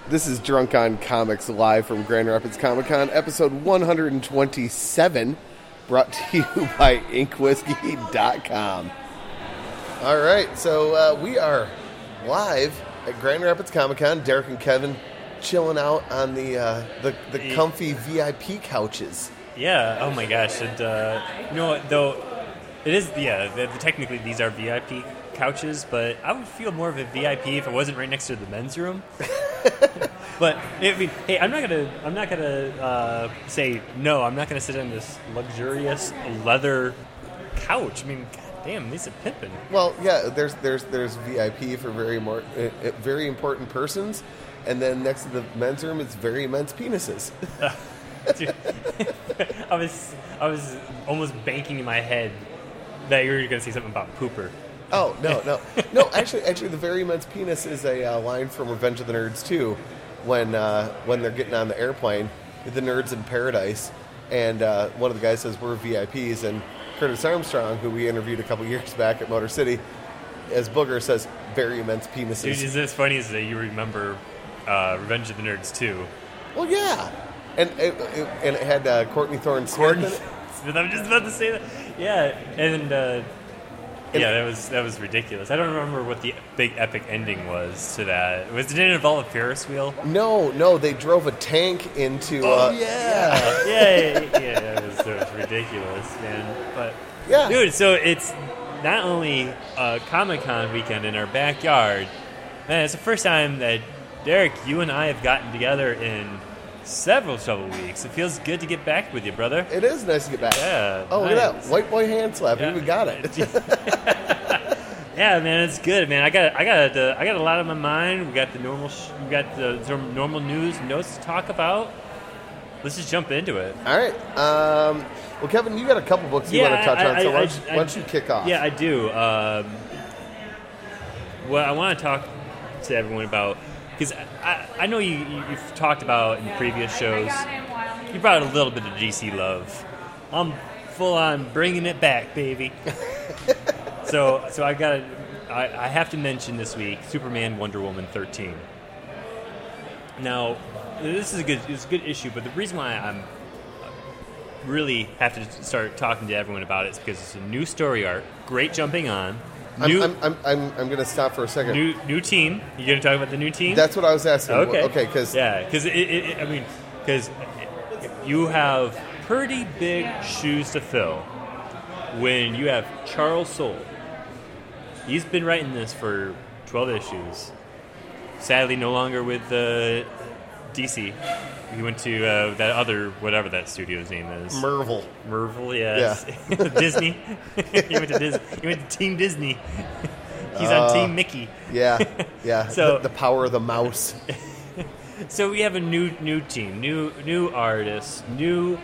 This is Drunk on Comics live from Grand Rapids Comic Con, episode 127, brought to you by InkWhiskey.com. All right, so we are live at Grand Rapids Comic Con. Derek and Kevin chilling out on the comfy VIP couches. Yeah. Oh my gosh. And you know what? Though it is. Yeah. Technically, these are VIP couches, but I would feel more of a VIP if it wasn't right next to the men's room. But I mean, hey, I'm not gonna say no. I'm not gonna sit on this luxurious leather couch. I mean, god damn, these are pimping. Well, yeah, there's VIP for very important persons, and then next to the men's room is very immense penises. Dude, I was almost banking in my head that you were gonna say something about pooper. Oh no! Actually, the very immense penis is a line from Revenge of the Nerds 2, when they're getting on the airplane, the nerds in paradise, and one of the guys says we're VIPs, and Curtis Armstrong, who we interviewed a couple years back at Motor City, as Booger says, very immense penises. Dude, is this funny? Is that you remember Revenge of the Nerds 2? Well, yeah, and it had Courtney Thorne Smith in it. I'm just about to say that. Yeah, and. Yeah, that was ridiculous. I don't remember what the big epic ending was to that. Did it involve a Ferris wheel? No, they drove a tank into... yeah, it was ridiculous, man. But, yeah. Dude, so it's not only a Comic-Con weekend in our backyard, man, it's the first time that, Derek, you and I have gotten together in several weeks. It feels good to get back with you, brother. It is nice to get back. Yeah. Oh, nice. Look at that. White boy hand slap. Yeah. We got it. Yeah, man, it's good, man. I got a lot on my mind. We got the normal news, notes to talk about. Let's just jump into it. All right. Well, Kevin, you got a couple books you want to touch on, so why don't you kick off? Yeah, I do. What I want to talk to everyone about, because I know you've talked about in previous shows, you brought a little bit of DC love. I'm full on bringing it back, baby. So I have to mention this week Superman Wonder Woman 13. Now, it's a good issue, but the reason why I'm really have to start talking to everyone about it is because it's a new story arc, great jumping on. I'm going to stop for a second. New team. You going to talk about the new team? That's what I was asking. Okay. Because because you have pretty big shoes to fill when you have Charles Soule. He's been writing this for 12 issues. Sadly, no longer with DC. He went to that other, whatever that studio's name is. Marvel, yes. Yeah. Disney. He went to Team Disney. He's on Team Mickey. Yeah. So the power of the mouse. So we have a new team, new artists, new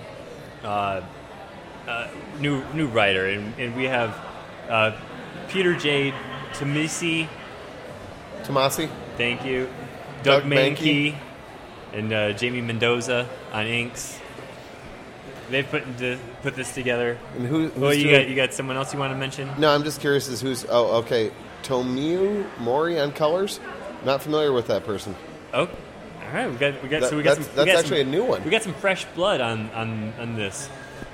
writer, and we have Peter J. Tomasi. Thank you. Doug Mahnke. And Jamie Mendoza on inks. They've put this together. And who's you got someone else you want to mention? No, I'm just curious as who's. Oh, okay. Tomeu Mori on colors. Not familiar with that person. Oh, all right. We got that's actually a new one. We got some fresh blood on this.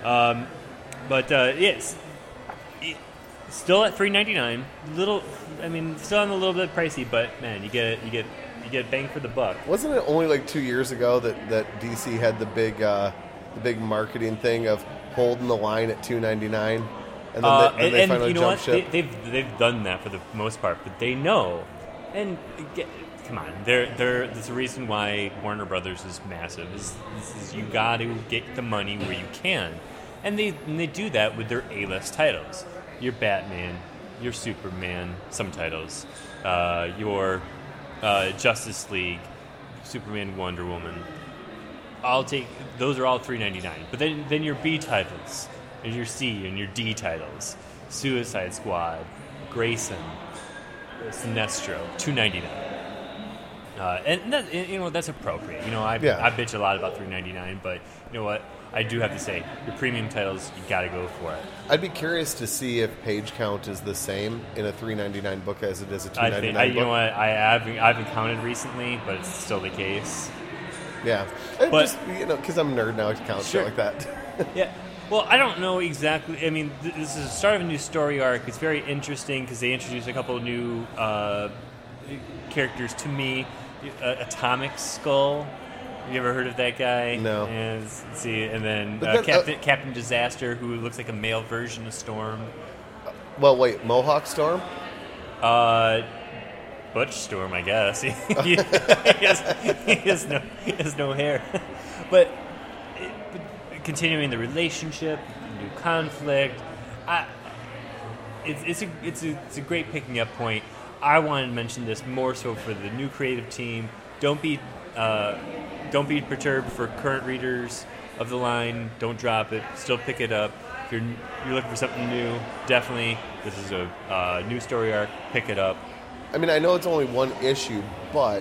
Yes, still at $3.99. Still on a little bit pricey, but man, you get bang for the buck. Wasn't it only like 2 years ago that DC had the big marketing thing of holding the line at $2.99, and then they finally jumped ship? They've done that for the most part, but they know. And come on, there's a reason why Warner Brothers is massive. Is you got to get the money where you can, and they do that with their A-list titles. Your Batman, your Superman, some titles, your Justice League, Superman, Wonder Woman. Those are all $3.99. But then your B titles, and your C and your D titles, Suicide Squad, Grayson, Sinestro, $2.99. And that, that's appropriate. I bitch a lot about $3.99, but you know what? I do have to say, your premium titles, you got to go for it. I'd be curious to see if page count is the same in a $3.99 book as it is a $2.99 book. You know what? I haven't counted recently, but it's still the case. Yeah, but just because I'm a nerd now, I can count shit like that. Yeah. Well, I don't know exactly. I mean, this is the start of a new story arc. It's very interesting because they introduced a couple of new characters to me. Atomic Skull. Have you ever heard of that guy? No. And, let's see, and then Captain Disaster, who looks like a male version of Storm. Well, wait, Mohawk Storm? Butch Storm, I guess. he has no hair. But continuing the relationship, new conflict, it's a great picking up point. I wanted to mention this more so for the new creative team. Don't be perturbed for current readers of the line. Don't drop it. Still pick it up. If you're looking for something new, definitely this is a new story arc. Pick it up. I mean, I know it's only one issue, but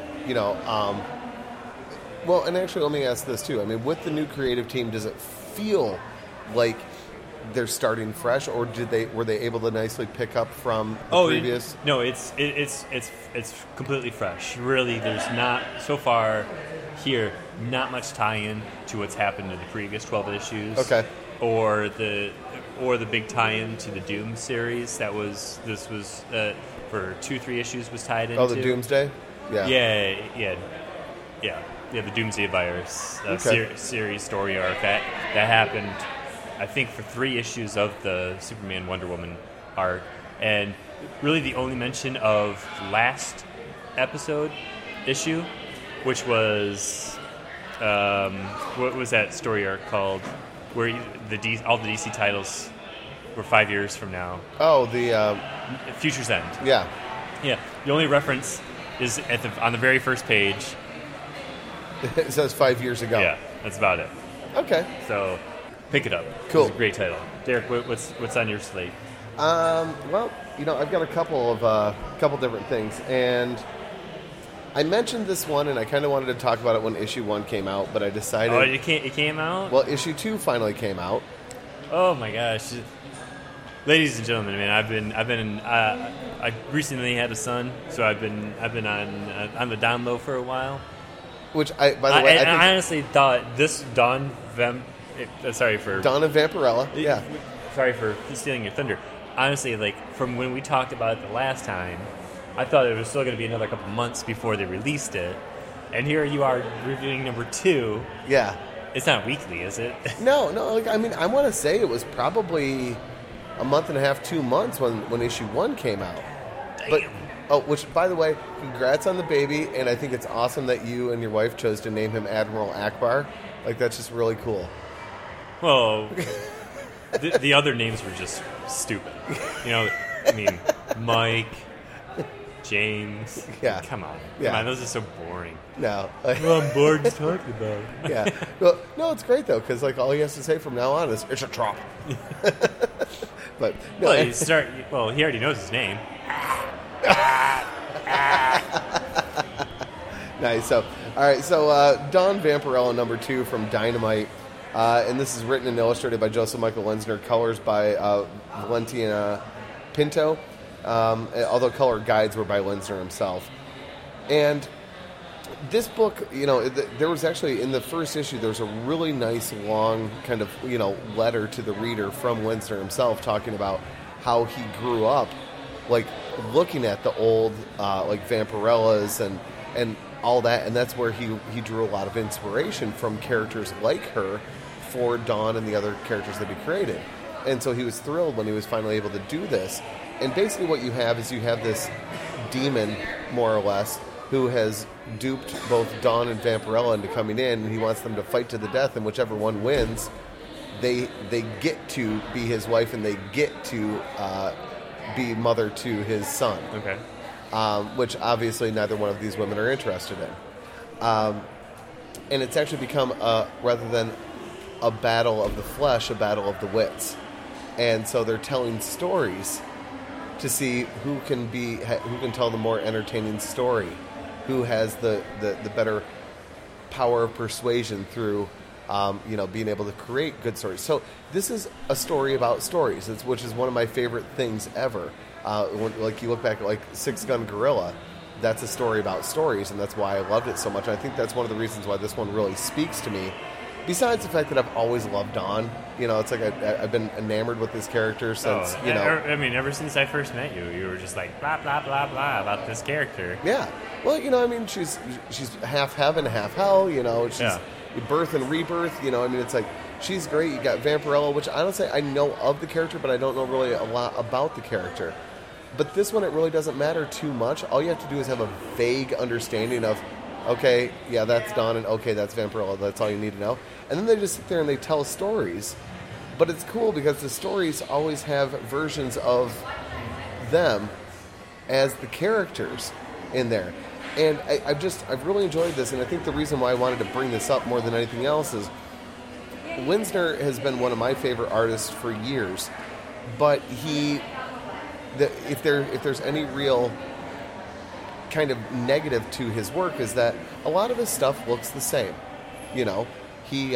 well, and actually, let me ask this too. I mean, with the new creative team, does it feel like they're starting fresh, or were they able to nicely pick up from the previous? No, it's completely fresh. Really, there's not so far here not much tie-in to what's happened in the previous 12 issues. Okay. Or the big tie-in to the Doom series this was for 2-3 issues was tied into. Oh, the Doomsday? Yeah. The Doomsday Virus series story arc that happened, I think, for 3 issues of the Superman Wonder Woman arc, and really the only mention of last issue, which was what was that story arc called, where all the DC titles were 5 years from now. Oh, the Future's End. Yeah. The only reference is on the very first page. It says 5 years ago. Yeah, that's about it. Okay. So, pick it up. Cool. It's a great title. Derek, what's on your slate? Well, I've got a couple different things, and I mentioned this one, and I kind of wanted to talk about it when issue 1 came out, but I decided. Oh, it came out? Well, issue 2 finally came out. Oh my gosh, ladies and gentlemen, man, I recently had a son, so I've been on the down low for a while. Which by the way, I honestly thought this Dawn of Vampirella. Yeah. Sorry for stealing your thunder. Honestly, from when we talked about it the last time, I thought it was still going to be another couple months before they released it, and here you are reviewing number 2. Yeah. It's not weekly, is it? No. I want to say it was probably a month and a half, 2 months when issue 1 came out. Damn. Which, by the way, congrats on the baby, and I think it's awesome that you and your wife chose to name him Admiral Akbar. That's just really cool. Well, the other names were just stupid. Mike, James. Yeah. Come on. Yeah. Those are so boring. No. Well, I'm bored talking about it. Yeah. Well, no, it's great, though, because all he has to say from now on is, it's a trop. But, no. Well, he already knows his name. Nice. So, all right. So, Dawn Vampirella number 2 from Dynamite, and this is written and illustrated by Joseph Michael Lenzner, colors by Valentina Pinto, although color guides were by Lenzner himself. And this book, there was actually in the first issue, there was a really nice long kind of letter to the reader from Lenzner himself talking about how he grew up, looking at the old Vampirellas and all that, and that's where he drew a lot of inspiration from characters like her for Dawn and the other characters that he created. And so he was thrilled when he was finally able to do this. And basically what you have is this demon, more or less, who has duped both Dawn and Vampirella into coming in, and he wants them to fight to the death, and whichever one wins, they get to be his wife, and they get to be mother to his son. Okay. Which obviously neither one of these women are interested in. And it's actually become, rather than a battle of the flesh, a battle of the wits. And so they're telling stories to see who can tell the more entertaining story. who has the better power of persuasion through being able to create good stories. So this is a story about stories, which is one of my favorite things ever. Like you look back at like Six Gun Gorilla, that's a story about stories, and that's why I loved it so much. And I think that's one of the reasons why this one really speaks to me. Besides the fact that I've always loved Dawn, it's like I've been enamored with this character since, I mean, ever since I first met you, you were just like, blah, blah, blah, blah, about this character. Yeah. Well, she's half heaven, half hell, she's birth and rebirth, it's like, she's great. You got Vampirella, which honestly, I know of the character, but I don't know really a lot about the character. But this one, it really doesn't matter too much. All you have to do is have a vague understanding of, okay, yeah, that's Dawn, and okay, that's Vampirella. That's all you need to know. And then they just sit there and they tell stories. But it's cool because the stories always have versions of them as the characters in there. And I've really enjoyed this, and I think the reason why I wanted to bring this up more than anything else is Winsner has been one of my favorite artists for years. But if there's any real kind of negative to his work is that a lot of his stuff looks the same. He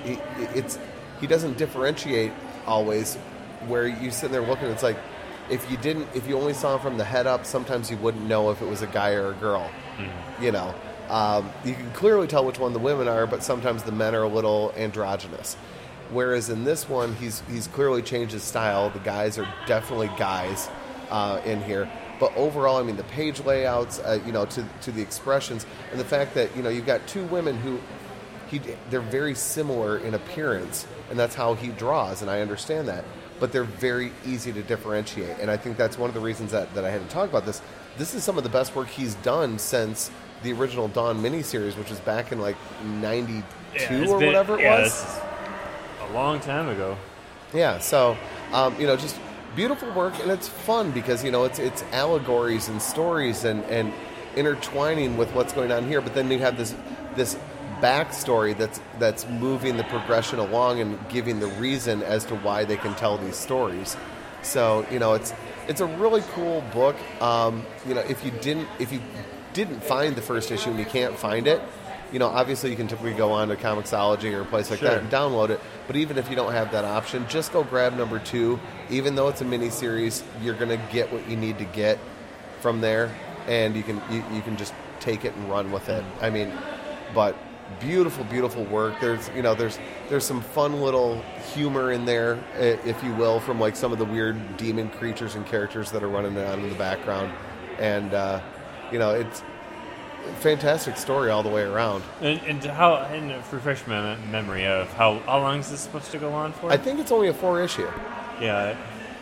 doesn't differentiate always. Where you sit there looking, it's like if you only saw him from the head up, sometimes you wouldn't know if it was a guy or a girl. Mm-hmm. You can clearly tell which one the women are, but sometimes the men are a little androgynous. Whereas in this one, he's clearly changed his style. The guys are definitely guys in here. But overall, I mean, the page layouts, to the expressions, and the fact that, you've got two women who they're very similar in appearance, and that's how he draws, and I understand that. But they're very easy to differentiate, and I think that's one of the reasons that I had to talk about this. This is some of the best work he's done since the original Dawn miniseries, which was back in like 92 whatever it was. It's a long time ago. Yeah, so, just beautiful work, and it's fun because, it's allegories and stories and intertwining with what's going on here, but then you have this backstory that's moving the progression along and giving the reason as to why they can tell these stories. So, it's a really cool book. If you didn't find the first issue and you can't find it, obviously you can typically go on to Comixology or a place like that and download it. But even if you don't have that option, just go grab number 2. Even though it's a miniseries, you're going to get what you need to get from there, and you can just take it and run with it. I mean, but beautiful, beautiful work. There's some fun little humor in there, if you will, from like some of the weird demon creatures and characters that are running around in the background, and it's a fantastic story all the way around. And refresh my memory of how long is this supposed to go on for? I think it's only a 4 issue. Yeah,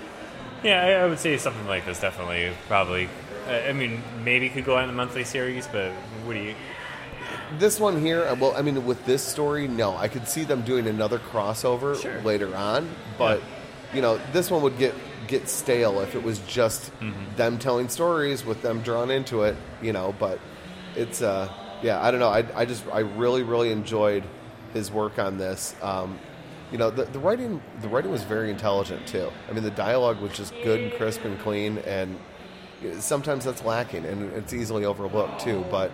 I would say something like this definitely, probably. I mean, maybe could go on the monthly series, but what do you? This one here, well, I mean, with this story, no. I could see them doing another crossover later on, but this one would get stale if it was just them telling stories with them drawn into it, But it's I don't know. I really, really enjoyed his work on this. The writing was very intelligent too. I mean, the dialogue was just good and crisp and clean, and sometimes that's lacking, and it's easily overlooked too. But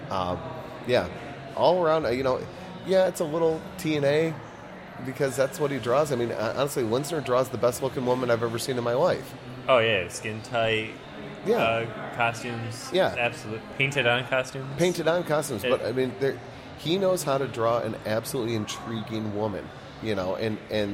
all around, it's a little TNA because that's what he draws. I mean, honestly, Winsner draws the best looking woman I've ever seen in my life. Oh yeah, skin tight. Yeah, costumes. Yeah, absolutely painted on costumes. But I mean, he knows how to draw an absolutely intriguing woman. And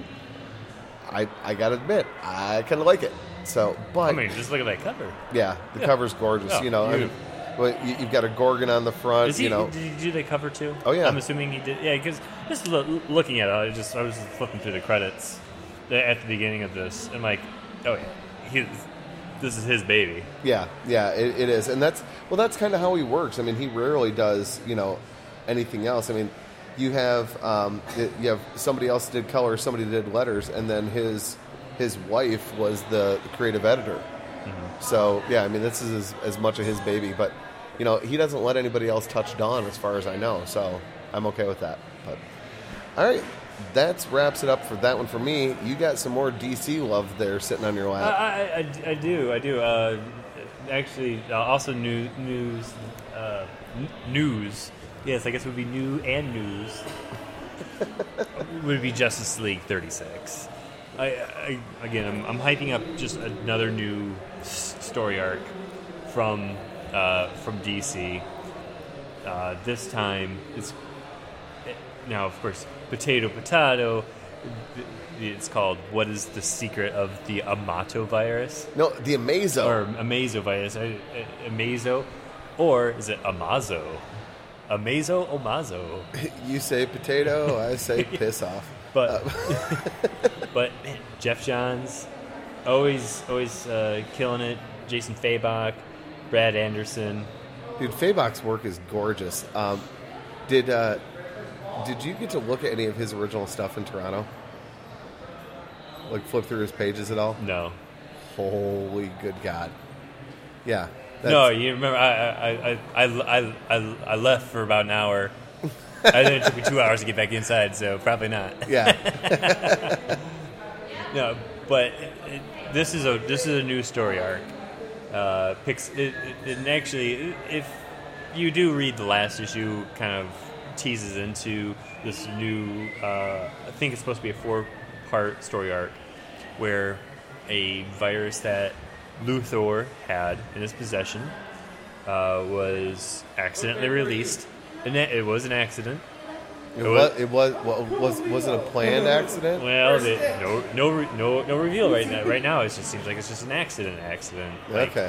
I gotta admit, I kind of like it. So, but I mean, just look at that cover. Yeah, the cover's gorgeous. Oh, you've got a Gorgon on the front. Did he do the cover too? Oh yeah, I'm assuming he did. Yeah, because just looking at it, I was just flipping through the credits at the beginning of this, and like, oh yeah, this is his baby. Yeah, it is, and that's kind of how he works. I mean, he rarely does anything else. I mean, you have somebody else did color, somebody did letters, and then his wife was the creative editor. Mm-hmm. So yeah, I mean, this is as much of his baby, but he doesn't let anybody else touch Dawn as far as I know, so I'm okay with that. But all right, that wraps it up for that one for me. You got some more DC love there sitting on your lap. I do. Actually, also news. Yes, I guess it would be new and news. Would be Justice League 36. I'm hyping up just another new story arc from DC. This time now, of course, potato. It's called "What is the Secret of the Amato Virus?" No, the Amazo. Or Amazo virus. Amazo, or is it Amazo? Amazo, Omazo. You say potato, I say piss off. But but man, Jeff Johns, always killing it. Jason Fabok, Brad Anderson. Dude, Fabok's work is gorgeous. Did you get to look at any of his original stuff in Toronto? Like flip through his pages at all? No. Holy good God! Yeah. No, you remember I left for about an hour. And then it took me 2 hours to get back inside, so probably not. Yeah. No, but this is a new story arc. And actually, if you do read the last issue, kind of teases into this new. I think it's supposed to be a 4-part story arc where a virus that Luthor had in his possession was accidentally released, and it was an accident. Was it a planned accident? Well, no reveal right now. Right now, it just seems like it's just an accident. Okay.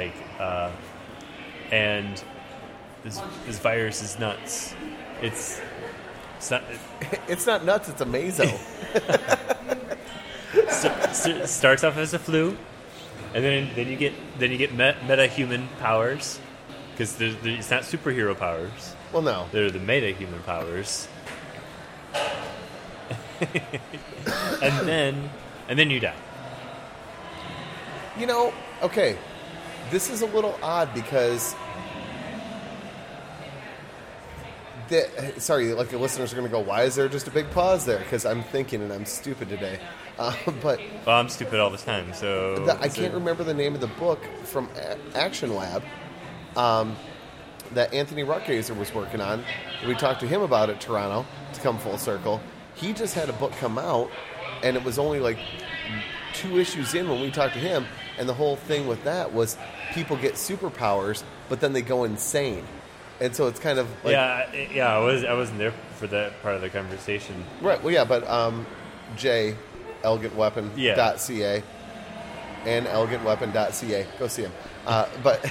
And this virus is nuts. It's not. It's not nuts. It's Amazo. Starts off as a flu, and then you get meta-human powers, because it's not superhero powers. Well, no, they're the meta-human powers. and then you die. Okay, this is a little odd because sorry, like the listeners are going to go, why is there just a big pause there? Because I'm thinking and I'm stupid today. But well, I'm stupid all the time, so I can't remember the name of the book from Action Lab that Anthony Rutgazer was working on. We talked to him about it, Toronto, to come full circle. He just had a book come out, and it was only like 2 issues in when we talked to him, and the whole thing with that was people get superpowers, but then they go insane. And so it's kind of like... Yeah, I wasn't there for that part of the conversation. Right, well, yeah, but Jay, elegantweapon.ca and elegantweapon.ca. Go see him. But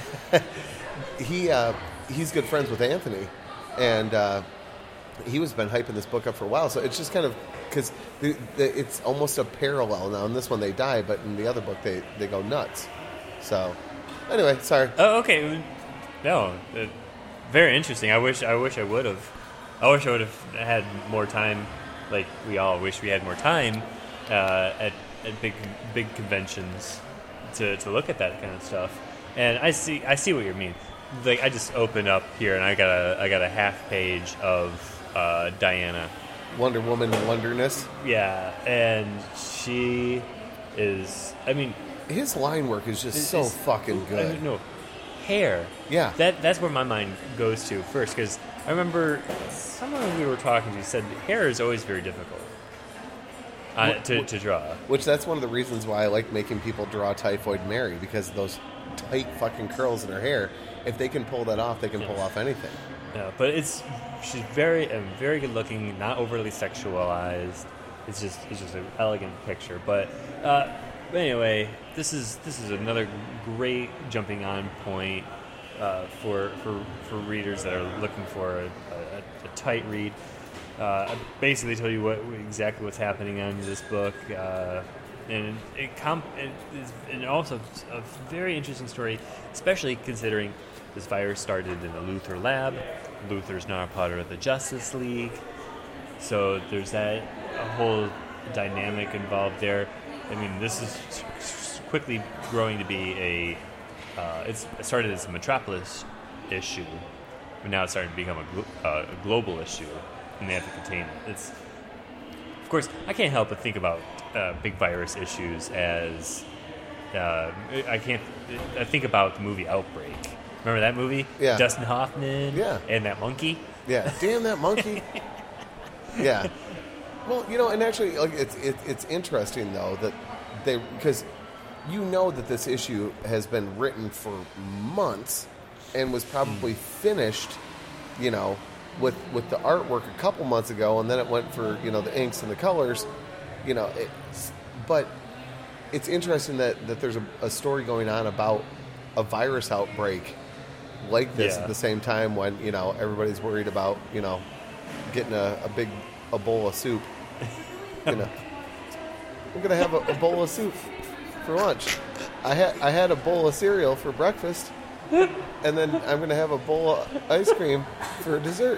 he's good friends with Anthony, and he was been hyping this book up for a while. So it's just kind of because it's almost a parallel. Now in this one they die, but in the other book they go nuts. So anyway, sorry. Oh, okay. No, very interesting. I wish I would have. I wish I would have had more time. Like we all wish we had more time at big conventions to look at that kind of stuff. And I see what you mean. Like I just opened up here and I got a half page of Diana, Wonder Woman Wonderness. Yeah, and she is. I mean, his line work is just so fucking good. I mean, no, hair. Yeah, that's where my mind goes to first, because I remember someone we were talking to said hair is always very difficult to draw. Which that's one of the reasons why I like making people draw Typhoid Mary, because of those tight fucking curls in her hair. If they can pull that off, they can pull off anything. Yeah, but she's very good looking, not overly sexualized. It's just an elegant picture. But anyway, this is another great jumping on point for readers that are looking for a tight read. I basically tell you exactly what's happening on this book, and it is and also a very interesting story, especially considering this virus started in the Luthor lab. Luthor's now a part of the Justice League, so there's a whole dynamic involved there. I mean, this is quickly growing to be it started as a Metropolis issue, but now it's starting to become a global issue, and they have to contain it. course, I can't help but think about big virus issues as I think about the movie Outbreak. Remember that movie? Yeah. Dustin Hoffman. Yeah. And that monkey. Yeah. Damn that monkey. Yeah. Well, and actually, like it's interesting though that because that this issue has been written for months and was probably finished, with the artwork a couple months ago, and then it went for the inks and the colors, but it's interesting that there's a story going on about a virus outbreak like this at the same time when everybody's worried about getting a big bowl of soup. We're gonna have a bowl of soup for lunch. I had a bowl of cereal for breakfast, and then I'm gonna have a bowl of ice cream for dessert.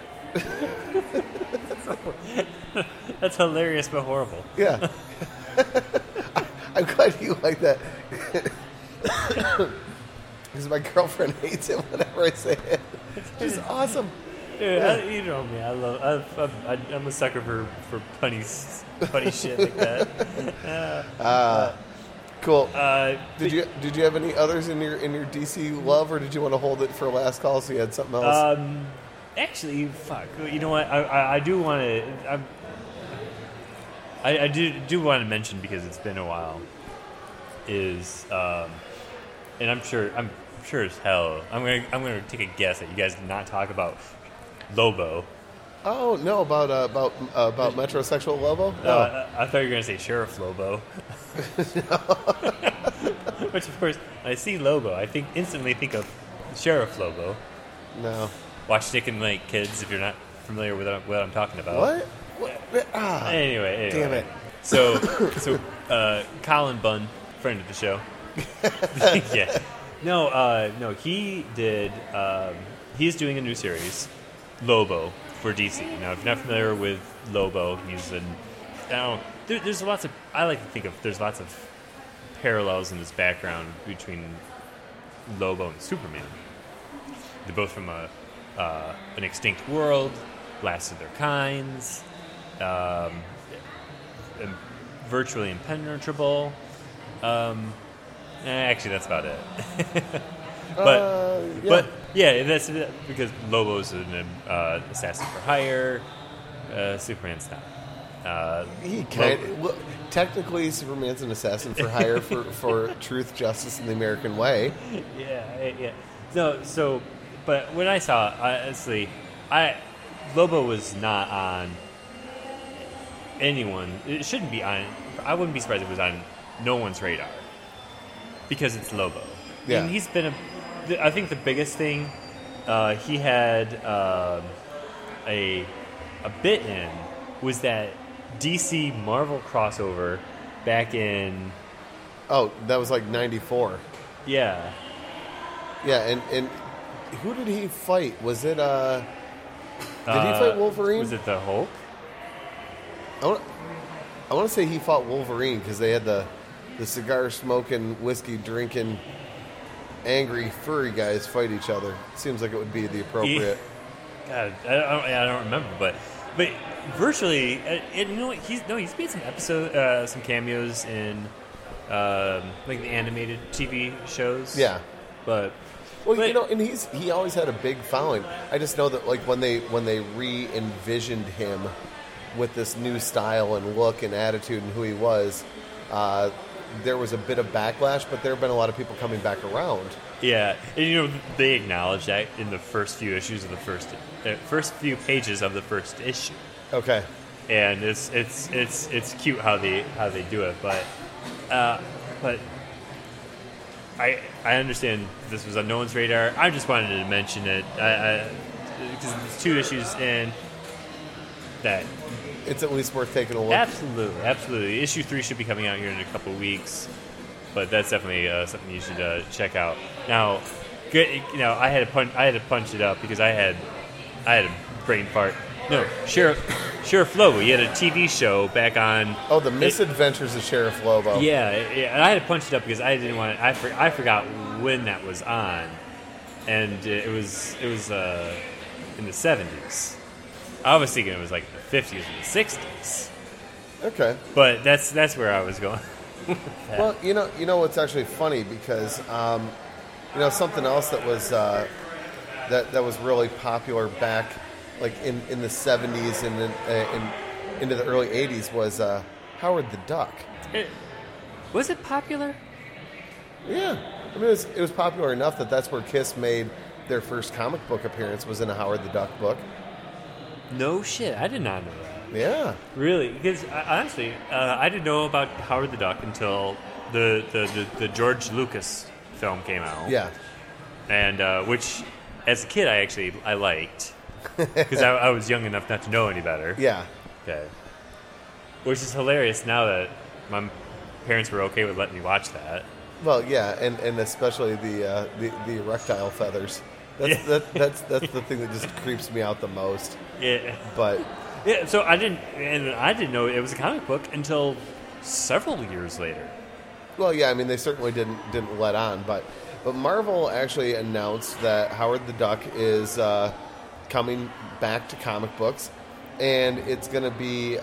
That's hilarious but horrible. Yeah. I'm glad you like that. Because my girlfriend hates it whenever I say it. It's just awesome. Yeah, you know me. I'm a sucker for funny shit like that. Cool. Did you have any others in your DC love, or did you want to hold it for last call so you had something else? Actually, fuck. You know what? I do want to. I do want to mention, because it's been a while. And I'm sure as hell. I'm gonna take a guess that you guys did not talk about Lobo. Oh no, about metrosexual Lobo? No. I thought you were gonna say Sheriff Lobo. Which, of course, when I see Lobo, I instantly think of Sheriff Lobo. No. Watch Dick and Lake, kids, if you're not familiar with what I'm talking about. What? Anyway. Damn it. So Colin Bunn, friend of the show. Yeah. No, he did. He's doing a new series, Lobo, for DC. Now, if you're not familiar with Lobo, he's there's lots of. I like to think of there's lots of parallels in this background between Lobo and Superman. They're both from an extinct world, last of their kinds, virtually impenetrable. Actually, that's about it. But that's because Lobo's an assassin for hire. Superman's not. Technically, Superman's an assassin for hire for truth, justice, and the American way. Yeah. No, but when I saw it, honestly, Lobo was not on anyone. It shouldn't be on. I wouldn't be surprised if it was on no one's radar, because it's Lobo. Yeah. And he's been I think the biggest thing he had a bit in was that DC Marvel crossover back in. Oh, that was like 94. Yeah. Yeah, and who did he fight? Was it did he fight Wolverine? Was it the Hulk? I want to say he fought Wolverine because they had the cigar smoking, whiskey drinking, angry furry guys fight each other. Seems like it would be the appropriate. God, I don't remember, but virtually, you know what? He's made some cameos in like the animated TV shows. Yeah, but and he always had a big following. I just know that like when they re-envisioned him with this new style and look and attitude and who he was, there was a bit of backlash, but there have been a lot of people coming back around. Yeah, and they acknowledged that in the first few issues of the first few pages of the first issue. Okay, and it's cute how they do it, but I understand this was on no one's radar. I just wanted to mention it because there's 2 issues in that. It's at least worth taking a look. Absolutely. Issue 3 should be coming out here in a couple of weeks, but that's definitely something you should check out. Now, I had to punch it up because I had a brain fart. No, Sheriff Lobo. He had a TV show back on. Oh, the Misadventures of Sheriff Lobo. Yeah, and I had to punch it up because I didn't want. I forgot when that was on, and it was in the 70s. I was thinking it was like the 50s or the 60s, Okay. But that's where I was going. Well, you know what's actually funny because something else that was that was really popular back like in the 70s and into the early 80s was Howard the Duck. Was it popular? Yeah, I mean it was popular enough that's where Kiss made their first comic book appearance was in a Howard the Duck book. No shit, I did not know that. Yeah, really, because honestly, I didn't know about Howard the Duck until the George Lucas film came out. Yeah, and which as a kid I liked because I was young enough not to know any better. Yeah. Okay. Which is hilarious now that my parents were okay with letting me watch that. Well, yeah, and especially the erectile feathers. That's the thing that just creeps me out the most. Yeah. But yeah, so I didn't know it was a comic book until several years later. Well, yeah, I mean they certainly didn't let on, but Marvel actually announced that Howard the Duck is coming back to comic books, and it's going to be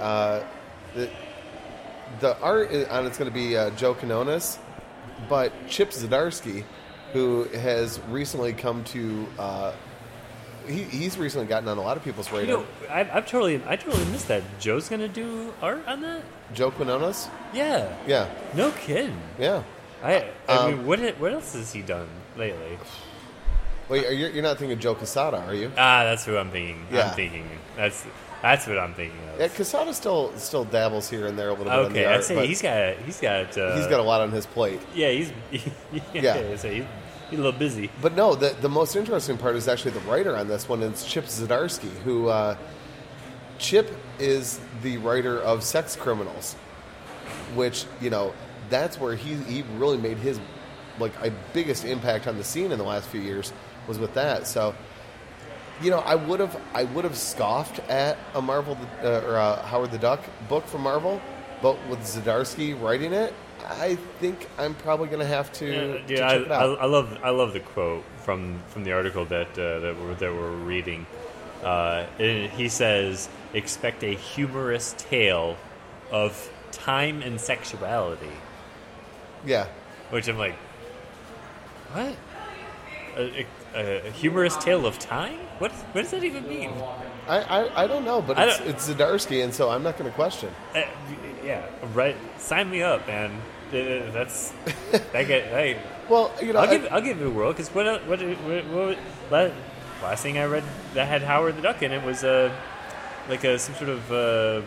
the art on it's going to be Joe Quinones, but Chip Zdarsky, who has recently come to he's recently gotten on a lot of people's radar. You know, I totally missed that. Joe's gonna do art on that. Joe Quinones? Yeah. Yeah. No kidding. Yeah. I mean, what else has he done lately? Well, you're not thinking Joe Quesada, are you? That's who I'm thinking. Yeah. I'm thinking that's what I'm thinking of. Yeah, Quesada still dabbles here and there a little bit. Okay, in the art, I'd say he's got a lot on his plate. Yeah, Yeah. So he's a little busy. But no, the most interesting part is actually the writer on this one. It's Chip Zdarsky, who Chip is the writer of Sex Criminals, which that's where he really made his a biggest impact on the scene in the last few years was with that. So I would have scoffed at a Marvel or a Howard the Duck book from Marvel, but with Zdarsky writing it, I think I'm probably going to have to check it out. I love the quote from the article that we're reading. He says, "Expect a humorous tale of time and sexuality." Yeah, which I'm like, what? A humorous tale of time? What does that even mean? I don't know, but it's Zdarsky, and so I'm not going to question. Yeah, right. Sign me up, man. That's Well, I'll give it a whirl because what last thing I read that had Howard the Duck in it was some sort of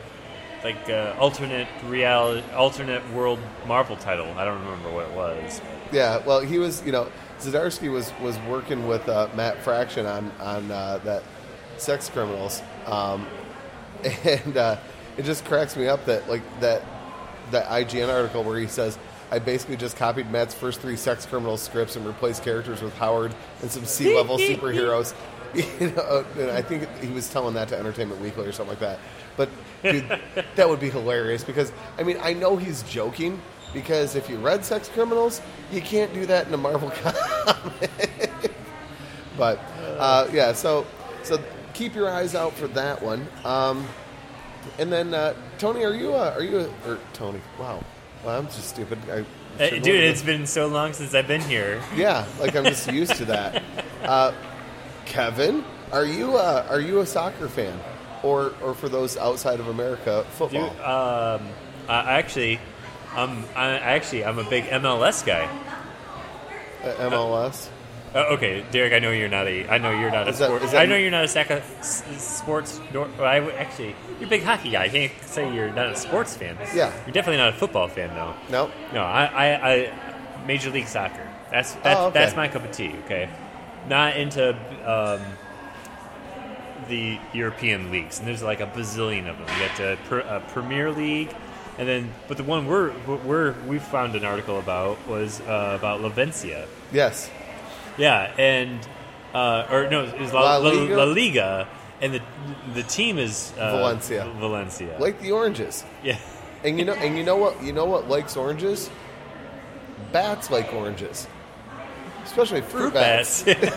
alternate world Marvel title. I don't remember what it was. Yeah, well, he was Zdarsky was working with Matt Fraction on that Sex Criminals, and it just cracks me up that that IGN article where he says, "I basically just copied Matt's first 3 Sex Criminals scripts and replaced characters with Howard and some C-level superheroes." And I think he was telling that to Entertainment Weekly or something like that. But dude, that would be hilarious because I know he's joking. Because if you read Sex Criminals, you can't do that in a Marvel comic. But yeah, so keep your eyes out for that one. And then Tony, are you Tony? Wow, I'm just stupid. Dude, it's been so long since I've been here. Yeah, I'm just used to that. Kevin, are you a soccer fan, or for those outside of America, football? Dude, I'm a big MLS guy. MLS. Okay, Derek. I know you're not a sports. I know you're not a sports. You're a big hockey guy. I can't say you're not a sports fan. Yeah. You're definitely not a football fan, though. Nope. No. I Major League Soccer. That's my cup of tea. Okay. Not into the European leagues, and there's like a bazillion of them. You got the Premier League. And then, but the one we found an article about was about Lavencia. Yes. Yeah, and it was La Liga, and the team is Valencia. Valencia, like the Oranges. Yeah. And you know what likes oranges? Bats like oranges, especially fruit bats. It's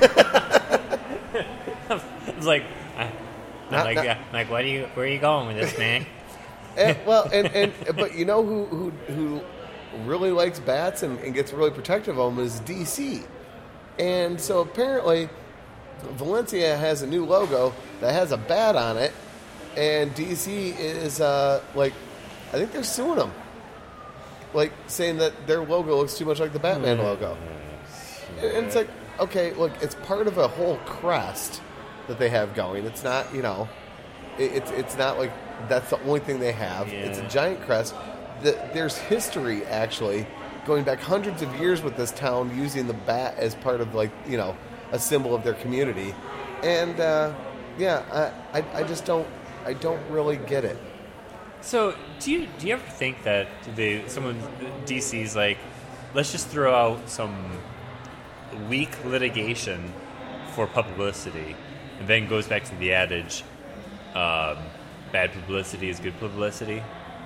like, where are you going with this, man? But you know who really likes bats and gets really protective of them is DC. And so apparently Valencia has a new logo that has a bat on it, and DC is I think they're suing them, like saying that their logo looks too much like the Batman logo. And it's like, okay, look, it's part of a whole crest that they have going. It's not, it's not like that's the only thing they have. Yeah. It's a giant crest. There's history, actually, going back hundreds of years with this town using the bat as part of, a symbol of their community. And, I just don't really get it. So, do you ever think that DC's like, let's just throw out some weak litigation for publicity, and then goes back to the adage, bad publicity is good publicity?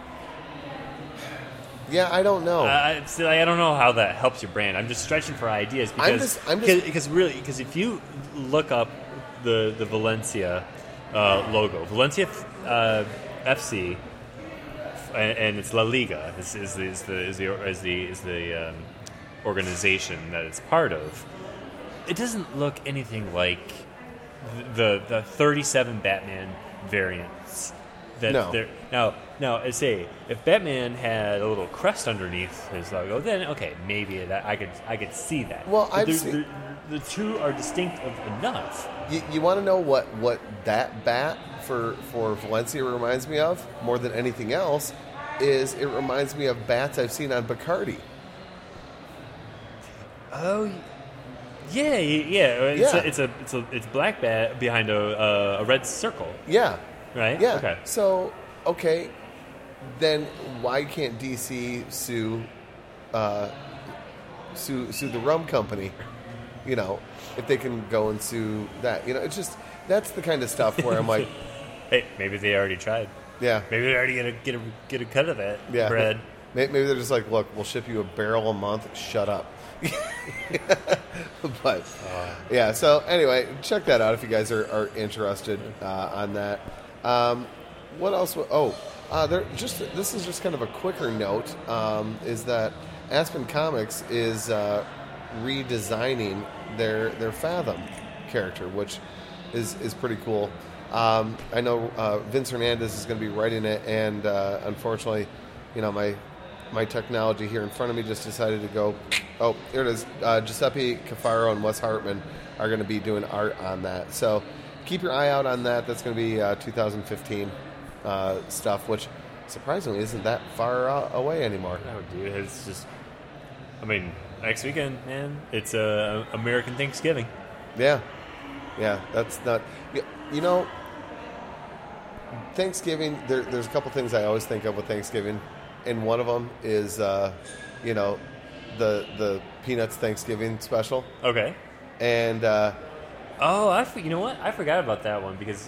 Yeah, I don't know. I don't know how that helps your brand. I'm just stretching for ideas because if you look up the Valencia logo, Valencia FC, and it's La Liga is the organization that it's part of. It doesn't look anything like the 37 Batman variants. Now, I say if Batman had a little crest underneath his logo, then okay, maybe that I could see that. Well, the two are distinctive enough. You want to know what that bat for Valencia reminds me of more than anything else is it reminds me of bats I've seen on Bacardi. Oh, yeah. It's black bat behind a red circle. Yeah. Right? Yeah. Okay. So, then why can't DC sue the rum company? If they can go and sue that. It's just, that's the kind of stuff where I'm like, hey, maybe they already tried. Yeah. Maybe they're already gonna get a cut of that bread. Maybe they're just like, look, we'll ship you a barrel a month. Shut up. But yeah. So anyway, check that out if you guys are interested on that. What else? This is just kind of a quicker note. Is that Aspen Comics is redesigning their Fathom character, which is pretty cool. I know Vince Hernandez is going to be writing it, and unfortunately, my technology here in front of me just decided to go. Oh, here it is. Giuseppe Cafaro and Wes Hartman are going to be doing art on that. So keep your eye out on that. That's going to be 2015 stuff, which surprisingly isn't that far away anymore. No, dude, it's just. Next weekend, man. It's American Thanksgiving. Yeah, that's not. Thanksgiving. There's a couple things I always think of with Thanksgiving, and one of them is, the Peanuts Thanksgiving special. Okay. And you know what? I forgot about that one because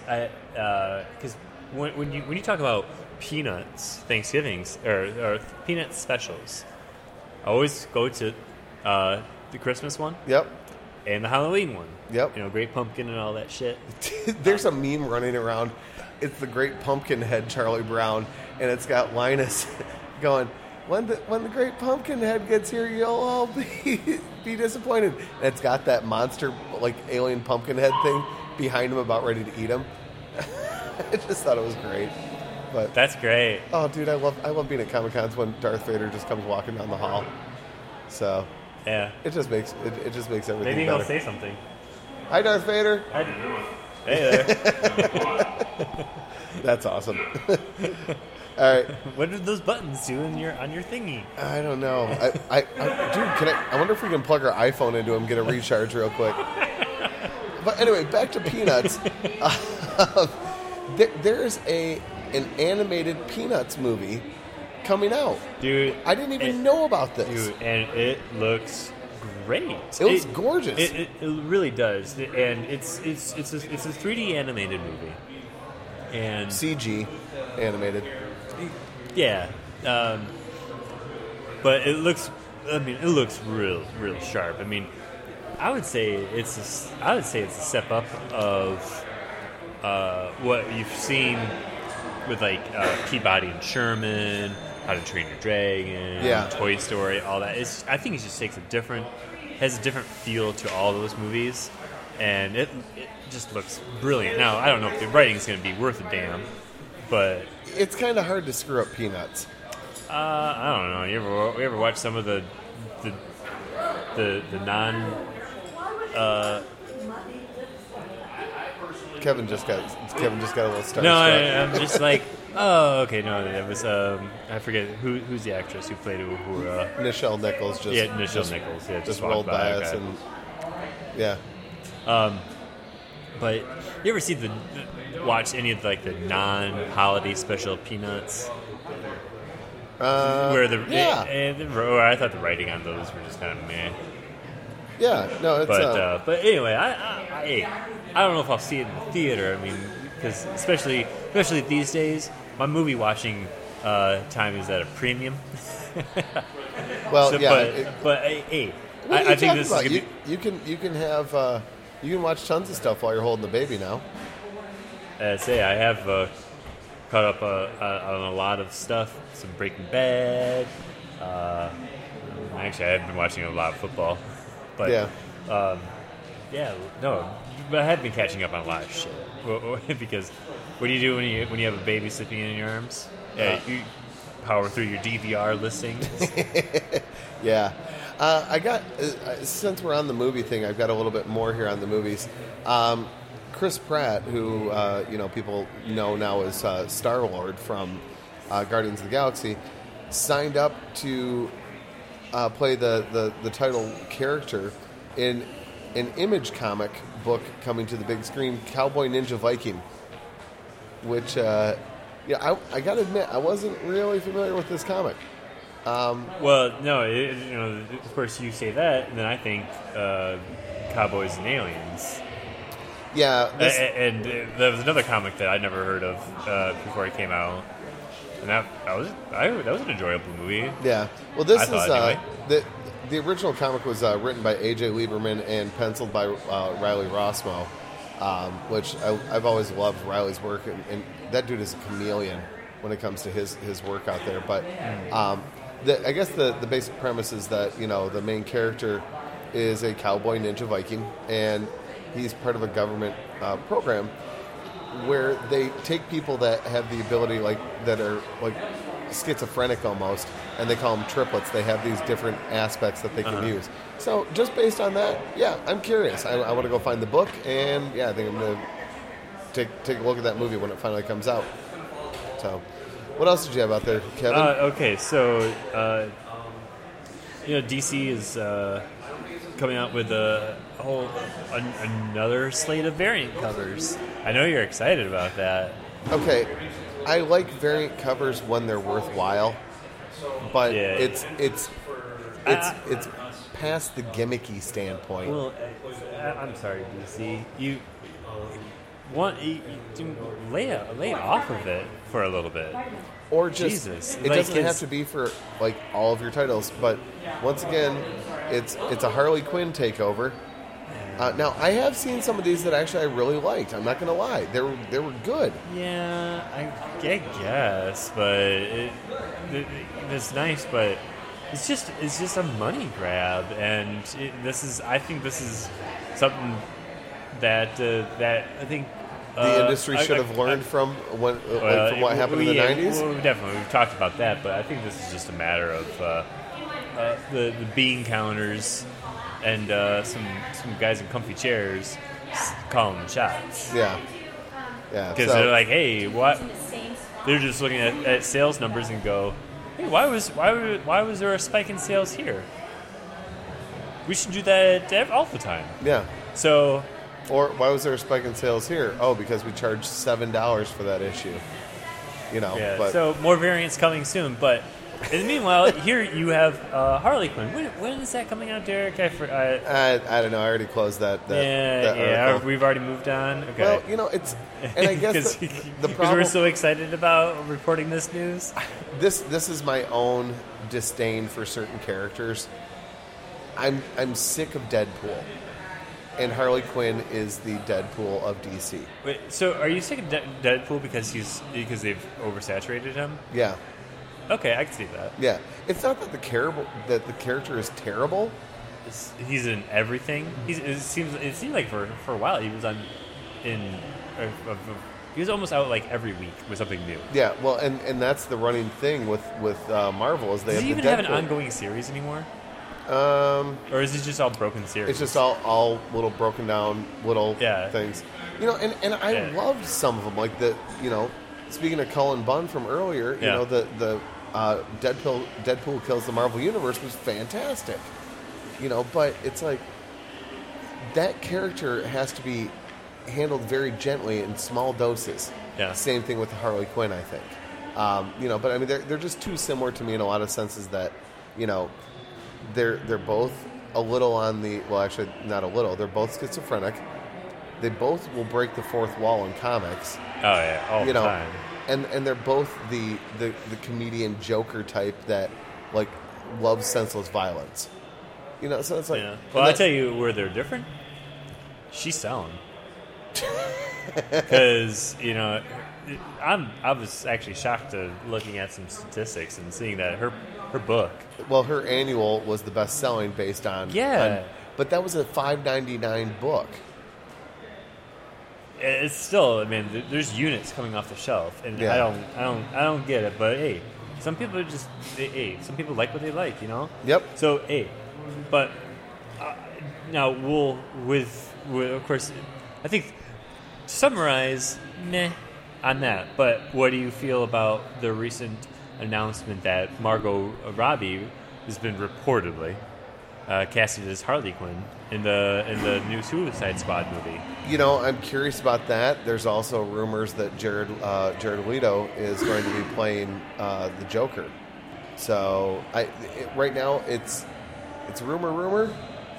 when you talk about Peanuts Thanksgivings or Peanuts specials, I always go to the Christmas one. Yep. And the Halloween one. Yep. Great Pumpkin and all that shit. There's a meme running around. It's the Great Pumpkin Head, Charlie Brown, and it's got Linus going, when the Great Pumpkin Head gets here, you'll all be disappointed. And it's got that monster, alien pumpkin head thing behind him about ready to eat him. I just thought it was great. But that's great. Oh, dude, I love being at Comic-Cons when Darth Vader just comes walking down the hall. So yeah, it just makes everything maybe better. he'll say something. Hi, Darth Vader. Hey there. That's awesome. All right. What do those buttons do on your thingy? I don't know. Dude, I wonder if we can plug our iPhone into them, get a recharge real quick. But anyway, back to Peanuts. There's an animated Peanuts movie coming out. Dude, I didn't even know about this. Dude, and it looks great. It looks gorgeous. It really does. And it's a 3D animated movie. And CG animated. Yeah. But it looks real sharp. I would say it's a step up of what you've seen with like Peabody and Sherman, How to Train Your Dragon, Yeah. Toy Story, all that. I think it just has a different feel to all those movies, and it just looks brilliant. Now I don't know if the writing's going to be worth a damn, but It's kind of hard to screw up Peanuts. I don't know. You ever watch some of the non? Kevin just got a little starstruck. No, I'm just like, oh, okay, no, that was I forget who's the actress who played Uhura. Nichelle Nichols just Nichelle Nichols, just walked rolled by us okay. and yeah. But you ever see watch any of like the non-holiday special Peanuts? Where I thought the writing on those were just kind of meh. Yeah, no, it's But anyway, I don't know if I'll see it in the theater. I mean, because especially these days, my movie watching time is at a premium. well, So, yeah. but hey, What are you I think talking this about? is gonna You can have you can watch tons of stuff while you're holding the baby now. I have caught up on a lot of stuff. Some Breaking Bad. Actually, I've been watching a lot of football. But no, but I have been catching up on a lot of shit. Because what do you do when you have a baby sleeping in your arms? You power through your DVR listings. Yeah. I got since we're on the movie thing, I've got a little bit more here on the movies. Chris Pratt, who people know now as Star-Lord from Guardians of the Galaxy, signed up to play the title character in an Image comic book coming to the big screen, Cowboy Ninja Viking. Which, I got to admit, I wasn't really familiar with this comic. Well, no, of course you say that, and then I think Cowboys and Aliens. Yeah, and there was another comic that I'd never heard of before it came out, and that was an enjoyable movie. Yeah, well, this is anyway. the original comic was written by A.J. Lieberman and penciled by Riley Rossmo, which I've always loved Riley's work, and that dude is a chameleon when it comes to his work out there. But I guess the basic premise is that the main character is a cowboy ninja Viking, and he's part of a government program where they take people that have the ability, that are schizophrenic almost, and they call them triplets. They have these different aspects that they can use. So just based on that, yeah, I'm curious. I want to go find the book, and I think I'm going to take a look at that movie when it finally comes out. So, what else did you have out there, Kevin? Okay, so DC is coming out with another slate of variant covers. I know you're excited about that. Okay, I like variant covers when they're worthwhile, but it's past the gimmicky standpoint. Well, I'm sorry, DC. You lay off of it for a little bit. Or just, Jesus. it doesn't have to be for all of your titles, but once again, it's a Harley Quinn takeover. Now, I have seen some of these that actually I really liked. I'm not going to lie, they were good. Yeah, I guess, but it's nice, but it's just a money grab, and I think this is something that I think. The industry should have learned from what happened in the 90s? Well, definitely. We've talked about that, but I think this is just a matter of the bean counters and some guys in comfy chairs calling the shots. Yeah. Because they're like, hey, what? They're just looking at sales numbers and go, hey, why was there a spike in sales here? We should do that all the time. Yeah. So... Or why was there a spike in sales here? Oh, because we charged $7 for that issue. Yeah, but so more variants coming soon. But in the meanwhile, here you have Harley Quinn. When is that coming out, Derek? I don't know. I already closed that article. We've already moved on. Okay. Well, it's, and I guess the because problem, we're so excited about reporting this news. This is my own disdain for certain characters. I'm sick of Deadpool. and Harley Quinn is the Deadpool of DC. Wait, so are you saying Deadpool because they've oversaturated him? Yeah. Okay, I can see that. Yeah. It's not that the character is terrible. He's in everything. It seemed like for a while he was he was almost out like every week with something new. Yeah, well, and that's the running thing with Marvel is they Does have he the even have an Deadpool. ongoing series anymore? Or is it just all broken series? It's just all little broken down little Yeah. things. And I loved some of them, like speaking of Cullen Bunn from earlier, the Deadpool Kills the Marvel Universe was fantastic. But it's like that character has to be handled very gently in small doses. Yeah. Same thing with Harley Quinn, I think. But I mean, they're just too similar to me in a lot of senses that, they're both a little on the, well, actually not a little. They're both schizophrenic. They both will break the fourth wall in comics. Oh yeah, all the time. And they're both the comedian Joker type that like loves senseless violence. So it's like. Yeah. Well, I tell you where they're different. She's selling. Because I was actually shocked to looking at some statistics and seeing that her book. Well, her annual was the best selling based on. Yeah. But that was a $5.99 book. It's still, I mean, there's units coming off the shelf, and Yeah. I don't get it. But hey, some people some people like what they like, Yep. So but now with of course, I think to summarize, meh on that. But what do you feel about the recent announcement that Margot Robbie has been reportedly casted as Harley Quinn in the new Suicide Squad movie? I'm curious about that. There's also rumors that Jared Leto is going to be playing the Joker. So right now it's rumor.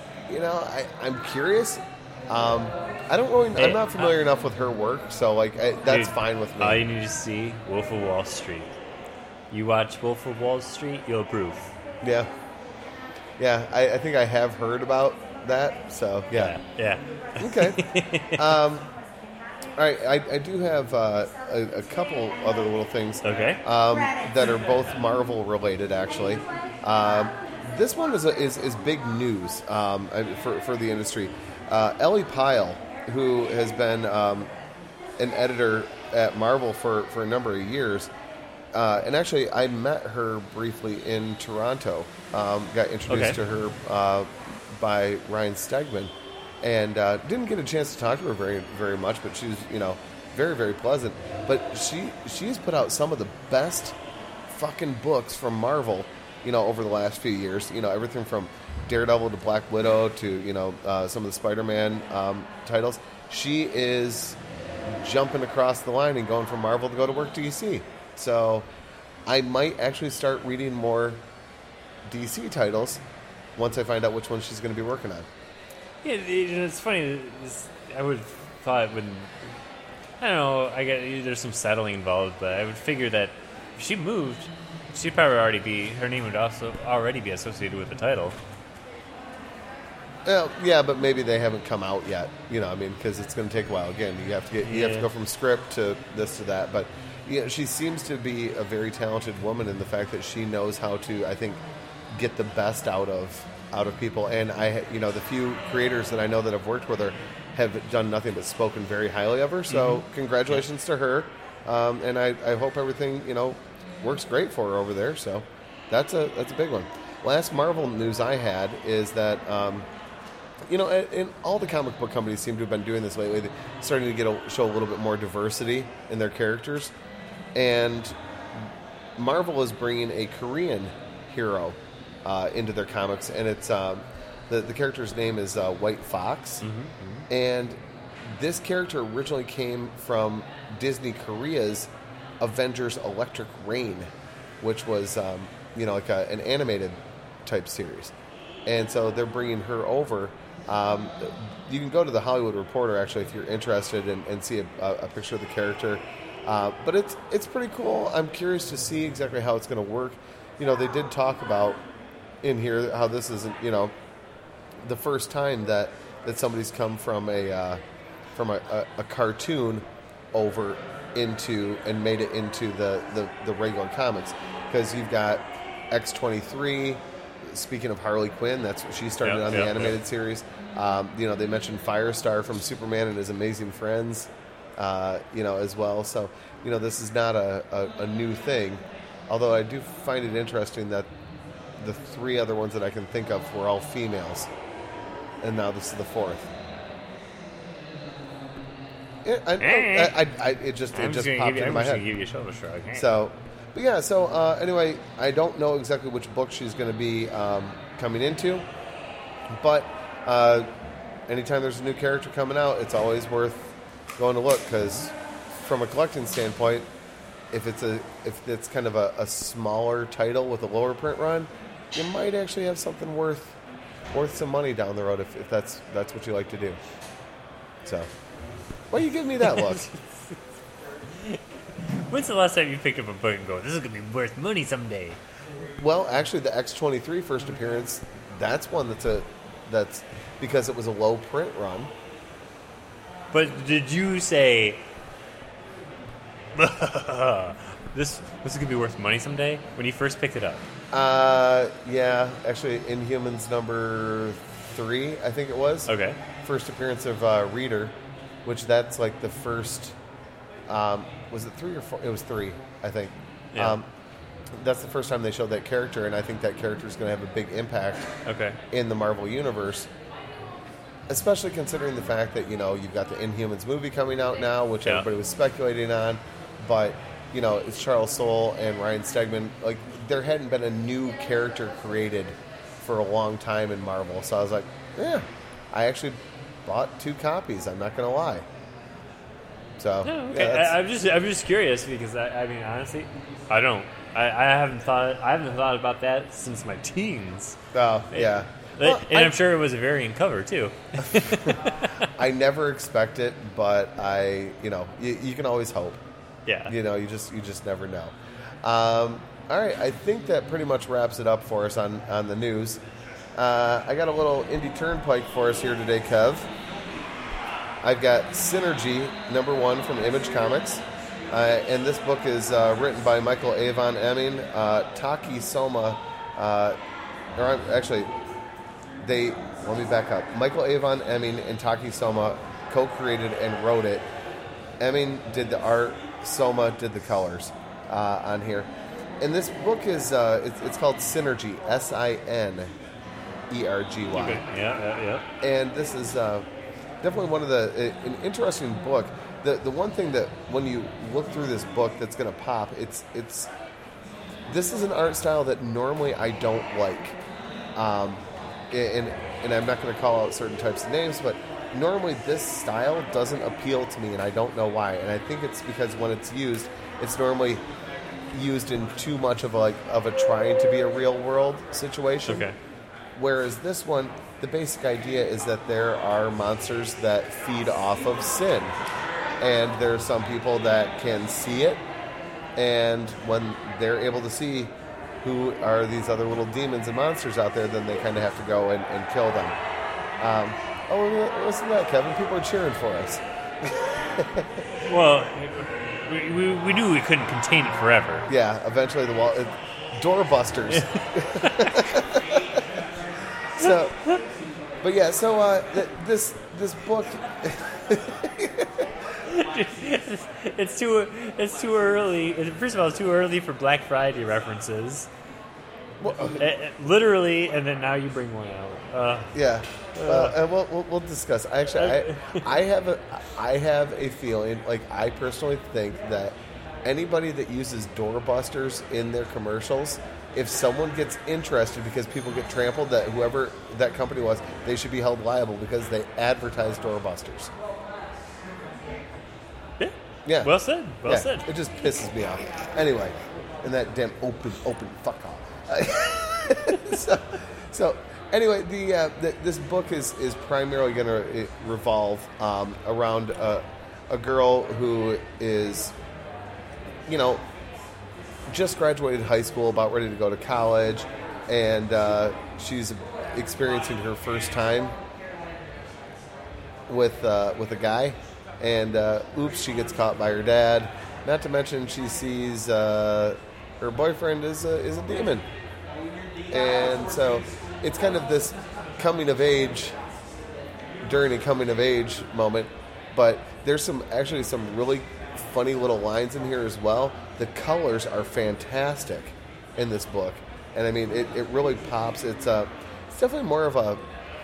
I'm curious. I don't really. I'm not familiar enough with her work, so that's fine with me. All you need to see Wolf of Wall Street. You watch Wolf of Wall Street, you'll approve. Yeah. I think I have heard about that. So yeah. Okay. All right. I do have a couple other little things. Okay. That are both Marvel related, actually. This one is big news for the industry. Ellie Pyle, who has been an editor at Marvel for a number of years, and actually I met her briefly in Toronto. Got introduced to her by Ryan Stegman, and didn't get a chance to talk to her very very much, but she was very very pleasant. But she's put out some of the best fucking books from Marvel over the last few years. Everything from Daredevil to Black Widow to some of the Spider-Man titles. She is jumping across the line and going from Marvel to go to work DC. So I might actually start reading more DC titles once I find out which one she's going to be working on. Yeah, it's funny. I would have thought when I don't know. I get there's some settling involved, but I would figure that if she moved, she'd probably her name would also already be associated with the title. Well, yeah, but maybe they haven't come out yet. Because it's going to take a while. Again, you have to go from script to this to that. But she seems to be a very talented woman in the fact that she knows how to, I think, get the best out of people. And the few creators that I know that have worked with her have done nothing but spoken very highly of her. So congratulations to her. And I hope everything works great for her over there. So that's a big one. Last Marvel news I had is that. And all the comic book companies seem to have been doing this lately. They're starting to show a little bit more diversity in their characters. And Marvel is bringing a Korean hero into their comics. And it's the character's name is White Fox. And this character originally came from Disney Korea's Avengers Electric Rain, which was, like an animated type series. And so they're bringing her over. You can go to the Hollywood Reporter, actually, if you're interested and see a picture of the character. But it's pretty cool. I'm curious to see exactly how it's going to work. They did talk about in here how this isn't, the first time that that somebody's come from a cartoon over into and made it into the regular comics, because you've got X-23. Speaking of Harley Quinn, that's what she started on the animated series. They mentioned Firestar from Superman and His Amazing Friends, as well. So, this is not a new thing. Although I do find it interesting that the 3 other ones that I can think of were all females, and now this is the 4th. It just popped into my head. Give you a shoulder shrug. So, but yeah. So anyway, I don't know exactly which book she's going to be coming into, but anytime there's a new character coming out, it's always worth going to look, because from a collecting standpoint, if it's kind of a smaller title with a lower print run, you might actually have something worth some money down the road if that's what you like to do. So, why are you giving me that look? When's the last time you picked up a book and go, this is going to be worth money someday? Well, actually, the X-23 first appearance, that's one that's because it was a low print run. But did you say, this is going to be worth money someday when you first picked it up? Yeah, actually, Inhumans number 3, I think it was. Okay. First appearance of Reader, which that's like the first. Was it 3 or 4? It was 3, I think. Yeah. That's the first time they showed that character, and I think that character is going to have a big impact. Okay. In the Marvel Universe, especially considering the fact that you've got the Inhumans movie coming out now, which everybody was speculating on, but it's Charles Soule and Ryan Stegman. Like, there hadn't been a new character created for a long time in Marvel, so I was like, yeah, I actually bought 2 copies. I'm not going to lie. So okay. I'm just curious, because I mean, honestly, I haven't thought about that since my teens. Oh yeah. I'm sure it was a variant cover too. I never expect it, but you can always hope. Yeah. You just never know. All right, I think that pretty much wraps it up for us on the news. I got a little Indie Turnpike for us here today, Kev. I've got Synergy, number 1 from Image Comics. And this book is written by Michael Avon Emming, Taki Soma. Let me back up. Michael Avon Emming and Taki Soma co-created and wrote it. Emming did the art, Soma did the colors on here. And this book is it's called Synergy, Synergy. Yeah. And this is definitely an interesting book. The one thing that when you look through this book that's going to pop, this is an art style that normally I don't like. And I'm not going to call out certain types of names, but normally this style doesn't appeal to me, and I don't know why. And I think it's because when it's used, it's normally used in too much of a trying to be a real world situation. Okay. Whereas this one, the basic idea is that there are monsters that feed off of sin. And there are some people that can see it, and when they're able to see who are these other little demons and monsters out there, then they kind of have to go and kill them. Listen to that, Kevin. People are cheering for us. Well, we knew we couldn't contain it forever. Yeah, eventually the wall... doorbusters. This book... It's too early. First of all, it's too early for Black Friday references. Well, literally, and then now you bring one out. And we'll discuss. Actually, I have a feeling, like, I personally think that anybody that uses doorbusters in their commercials, if someone gets interested because people get trampled, that whoever that company was, they should be held liable because they advertised doorbusters. Yeah. Well said. Well said. It just pisses me off. Anyway, and that damn open fuck off. So anyway, this book is primarily going to revolve around a girl who is, just graduated high school, about ready to go to college, and she's experiencing her first time with a guy, and oops, she gets caught by her dad. Not to mention she sees her boyfriend is a demon, and so it's kind of this coming of age during a coming of age moment. But there's some really funny little lines in here as well. The colors are fantastic in this book, and I mean it really pops. It's definitely more of a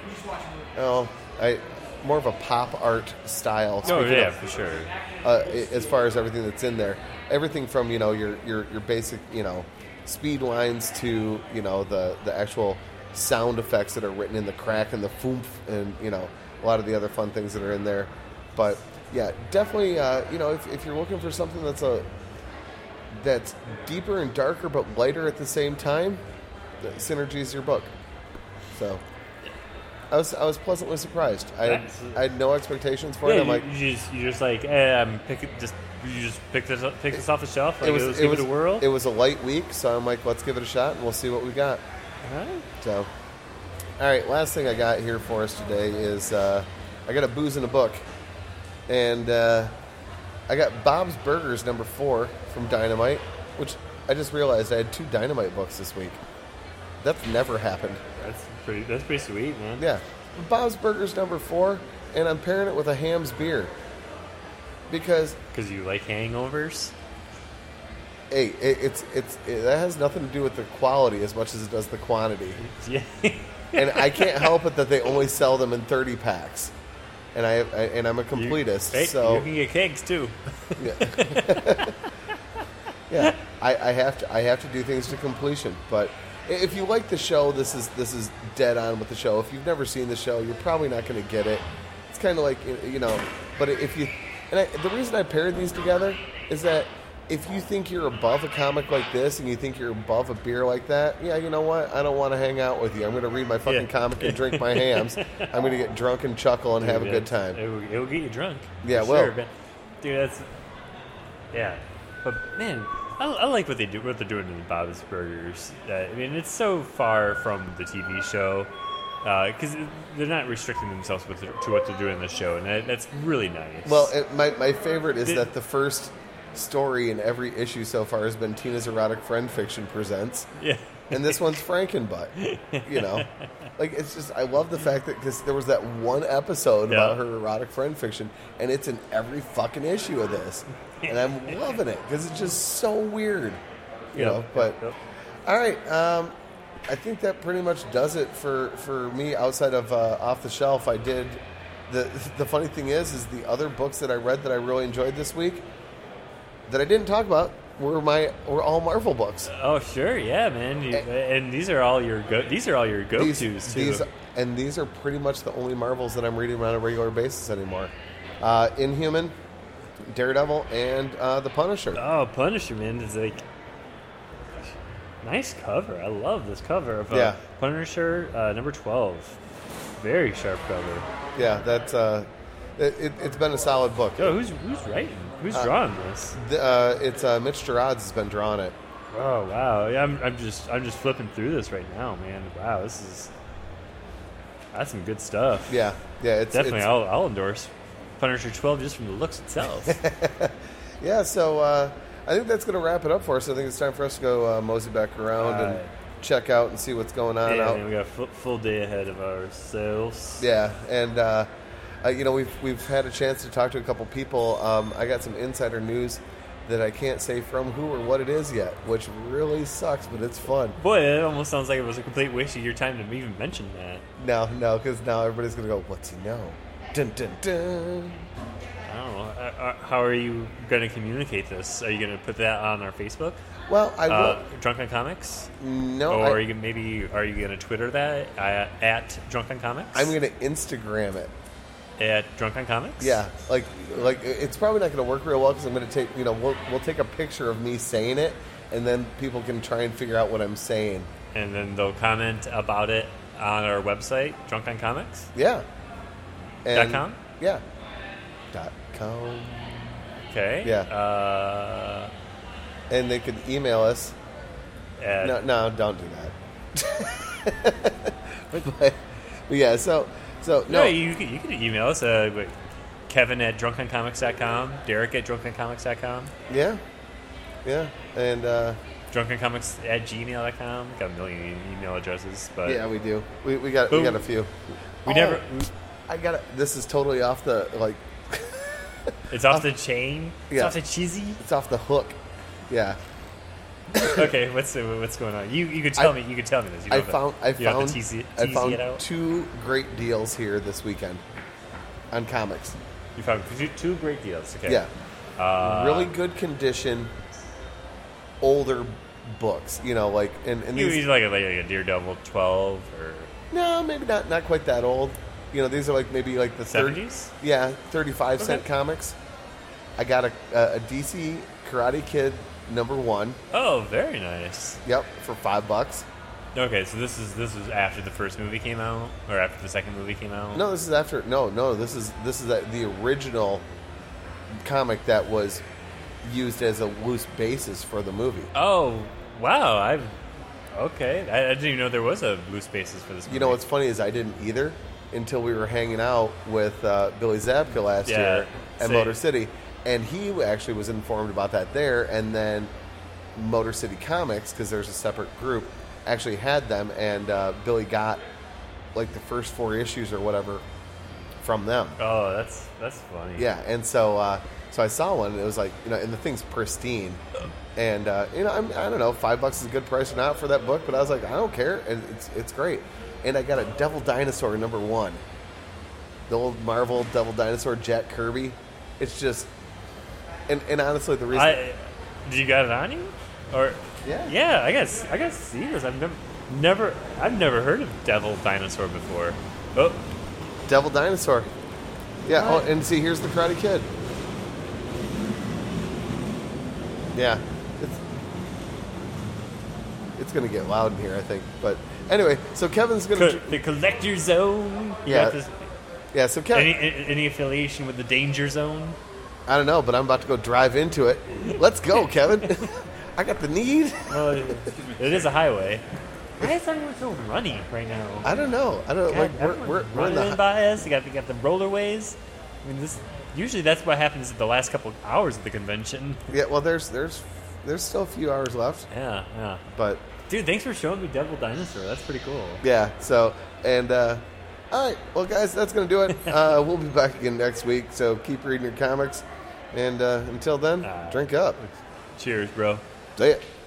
more of a pop art style. Oh yeah, for sure. As far as everything that's in there, everything from your basic speed lines to the actual sound effects that are written in the crack and the foomph and a lot of the other fun things that are in there. But yeah, definitely if you're looking for something that's deeper and darker but lighter at the same time, Synergy is your book. So I was pleasantly surprised. I had no expectations for it. I'm like, you just like, hey, pick this off the shelf. Like, let's give it a whirl. It was a light week, so I'm like, let's give it a shot and we'll see what we got. All right. So, all right, last thing I got here for us today is I got a booze in a book, and I got Bob's Burgers number 4 from Dynamite, which I just realized I had 2 Dynamite books this week. That's never happened. That's pretty sweet, man. Yeah. Bob's Burgers number 4, and I'm pairing it with a Hamm's beer. Because you like hangovers? Hey, that has nothing to do with the quality as much as it does the quantity. Yeah. And I can't help it that they only sell them in 30 packs. And I'm a completist, so you can get kegs too. Yeah. Yeah. I have to do things to completion, but if you like the show, this is dead on with the show. If you've never seen the show, you're probably not going to get it. It's kind of like but if you the reason I paired these together is that if you think you're above a comic like this and you think you're above a beer like that, yeah, you know what? I don't want to hang out with you. I'm going to read my fucking comic and drink my hams. I'm going to get drunk and chuckle and have a good time. It'll get you drunk. Yeah, well, sure, dude, but man, I like what they're doing in Bob's Burgers. I mean, it's so far from the TV show because they're not restricting themselves to what they're doing in the show, and that's really nice. Well, my favorite is that the first story in every issue so far has been Tina's Erotic Friend Fiction Presents. Yeah. And this one's Frankenbutt. Like, it's just, I love the fact that, because there was that one episode about her erotic friend fiction, and it's in every fucking issue of this. And I'm loving it, because it's just so weird. But, all right. I think that pretty much does it for me outside of Off the Shelf. I did, the funny thing is the other books that I read that I really enjoyed this week that I didn't talk about were all Marvel books. Oh sure, yeah, man. And these are all your go-tos too. These are pretty much the only Marvels that I'm reading on a regular basis anymore. Inhuman, Daredevil, and the Punisher. Oh, Punisher, man, is like nice cover. I love this cover of Punisher number 12. Very sharp cover. Yeah, that's it's been a solid book. Oh, who's writing? Who's drawing this? It's Mitch Gerads has been drawing it. Oh wow! Yeah, I'm just flipping through this right now, man. Wow, that's some good stuff. Yeah, it's definitely. I'll endorse Punisher 12 just from the looks itself. Yeah, so I think that's going to wrap it up for us. I think it's time for us to go mosey back around and check out and see what's going on. Yeah, man, we got a full day ahead of ourselves. Yeah, and. We've had a chance to talk to a couple people. I got some insider news that I can't say from who or what it is yet, which really sucks, but it's fun. Boy, it almost sounds like it was a complete waste of your time to even mention that. No, because now everybody's going to go, what's he know? Dun, dun, dun. I don't know. How are you going to communicate this? Are you going to put that on our Facebook? Well, I will. Drunk on Comics? No. Or are you going to Twitter that at Drunk on Comics? I'm going to Instagram it. At Drunk on Comics? Yeah, like it's probably not going to work real well because I'm going to take we'll take a picture of me saying it, and then people can try and figure out what I'm saying, and then they'll comment about it on our website, Drunk on Comics. Yeah. .com. Yeah. .com. Okay. Yeah. And they could email us. No, don't do that. but yeah, so So No, you can email us. Kevin at drunkencomics.com, Derek at drunkencomics.com, yeah, and drunkencomics at gmail.com. Got a million email addresses, but yeah, we do. We got a few. I got it. This is totally off the like. It's off the chain. It's Yeah. off the cheesy. It's off the hook. Yeah. Okay, what's going on? You could tell me. You could tell me this. I found you have to tease it out. 2 great deals here this weekend on comics. You found two great deals. Okay. Yeah. Really good condition, older books. You know, like and these. He's like a Daredevil 12 or No, maybe not quite that old. You know, these are like maybe like the 70s. Yeah, 35-cent Okay. comics. I got a DC Karate Kid #1. Oh, very nice. Yep, for $5. Okay, so this is after the first movie came out, or after the second movie came out. No, this is after. No, this is the original comic that was used as a loose basis for the movie. Oh, wow! I didn't even know there was a loose basis for this movie. You know what's funny is I didn't either until we were hanging out with Billy Zabka last year at same. Motor City, and he actually was informed about that there, and then Motor City Comics, because there's a separate group, actually had them, and Billy got like the first 4 issues or whatever from them. Oh, that's funny. Yeah, and so I saw one, and it was like, you know, and the thing's pristine, and you know, I don't know, $5 is a good price or not for that book, but I was like, I don't care, and it's great. And I got a Devil Dinosaur #1, the old Marvel Devil Dinosaur, Jack Kirby. It's just, and honestly, the reason Did you got it on you? Or Yeah. I guess see this. I've never heard of Devil Dinosaur before. Oh, Devil Dinosaur. Yeah, What? oh, and see, here's the Karate Kid. Yeah, it's gonna get loud in here, I think. But anyway, so Kevin's gonna. the Collector Zone. You Yeah. got this, Yeah, so Kevin. any affiliation with the Danger Zone? I don't know, but I'm about to go drive into it. Let's go, Kevin. I got the need. Well, it is a highway. Why is everyone so runny right now? I don't know. Like we're in running the. by us. You got the rollerways. I mean, usually that's what happens at the last couple of hours of the convention. Yeah, well, there's still a few hours left, Yeah. but Dude, thanks for showing me Devil Dinosaur. That's pretty cool. yeah. So and all right, well, guys, that's gonna do it. We'll be back again next week. So keep reading your comics, and until then, drink up. Cheers, bro. See ya.